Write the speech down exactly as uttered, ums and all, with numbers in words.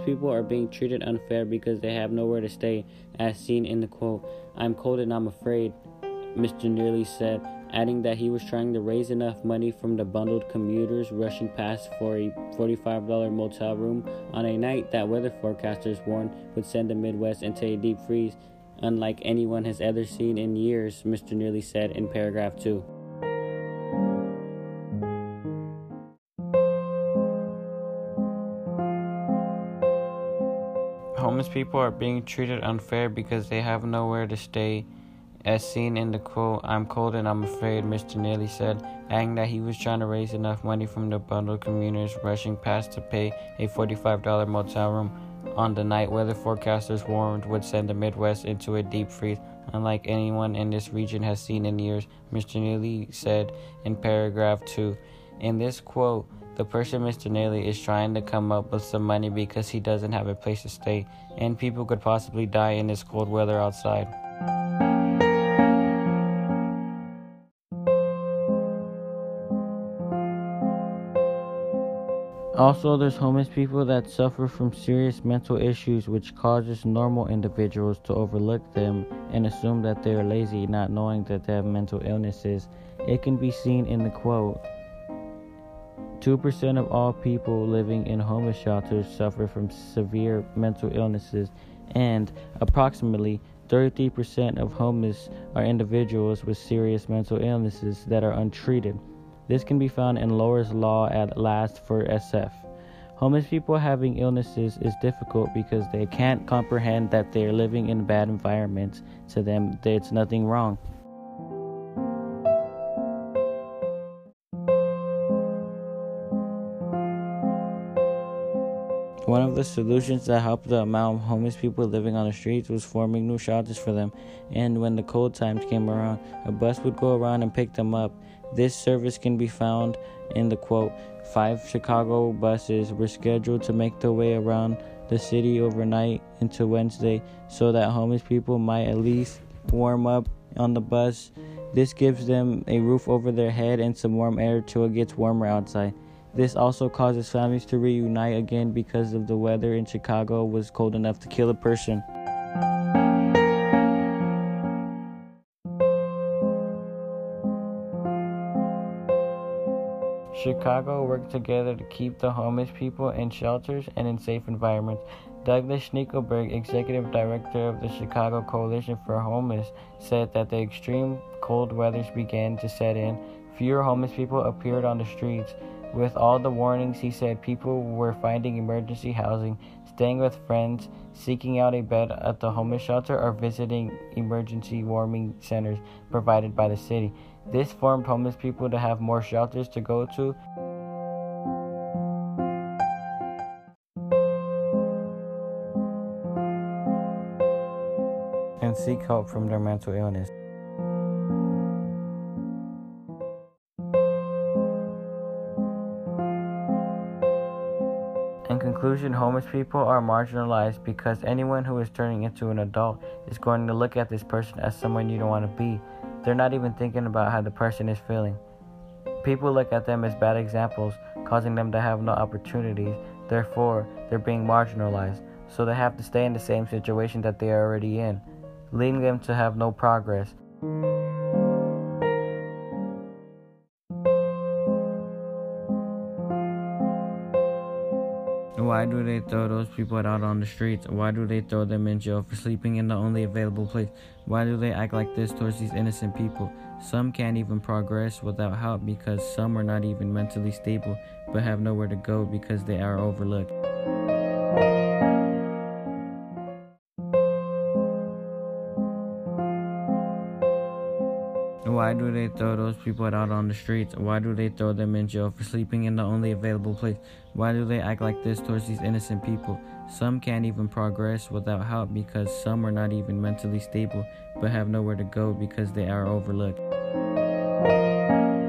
people are being treated unfair because they have nowhere to stay, as seen in the quote, "I'm cold and I'm afraid," Mister Neely said, adding that he was trying to raise enough money from the bundled commuters rushing past for a forty-five dollars motel room on a night that weather forecasters warned would send the Midwest into a deep freeze, unlike anyone has ever seen in years, Mister Neely said in paragraph two. Homeless people are being treated unfair because they have nowhere to stay, as seen in the quote, "I'm cold and I'm afraid," Mister Neely said, adding that he was trying to raise enough money from the bundled commuters rushing past to pay a forty-five dollars motel room on the night weather forecasters warned would send the Midwest into a deep freeze, unlike anyone in this region has seen in years, Mister Neely said in paragraph two. In this quote, the person Mister Neely is trying to come up with some money because he doesn't have a place to stay, and people could possibly die in this cold weather outside. Also, there's homeless people that suffer from serious mental issues, which causes normal individuals to overlook them and assume that they are lazy, not knowing that they have mental illnesses. It can be seen in the quote, two percent of all people living in homeless shelters suffer from severe mental illnesses, and approximately thirty-three percent of homeless are individuals with serious mental illnesses that are untreated. This can be found in Lower's Law at last for S F. Homeless people having illnesses is difficult because they can't comprehend that they are living in bad environments. To them, there's nothing wrong. One of the solutions that helped the amount of homeless people living on the streets was forming new shelters for them, and when the cold times came around, a bus would go around and pick them up. This service can be found in the quote, five Chicago buses were scheduled to make their way around the city overnight into Wednesday so that homeless people might at least warm up on the bus. This gives them a roof over their head and some warm air till it gets warmer outside. This also causes families to reunite again because of the weather in Chicago was cold enough to kill a person. Chicago worked together to keep the homeless people in shelters and in safe environments. Douglas Schnickelberg, executive director of the Chicago Coalition for Homeless, said that the extreme cold weathers began to set in. Fewer homeless people appeared on the streets. With all the warnings, he said people were finding emergency housing, staying with friends, seeking out a bed at the homeless shelter, or visiting emergency warming centers provided by the city. This formed homeless people to have more shelters to go to. And seek help from their mental illness. In conclusion, homeless people are marginalized because anyone who is turning into an adult is going to look at this person as someone you don't want to be. They're not even thinking about how the person is feeling. People look at them as bad examples, causing them to have no opportunities. Therefore, they're being marginalized, so they have to stay in the same situation that they are already in, leading them to have no progress. Why do they throw those people out on the streets? Why do they throw them in jail for sleeping in the only available place? Why do they act like this towards these innocent people? Some can't even progress without help because some are not even mentally stable but have nowhere to go because they are overlooked. Why do they throw those people out on the streets? Why do they throw them in jail for sleeping in the only available place? Why do they act like this towards these innocent people? Some can't even progress without help because some are not even mentally stable but have nowhere to go because they are overlooked.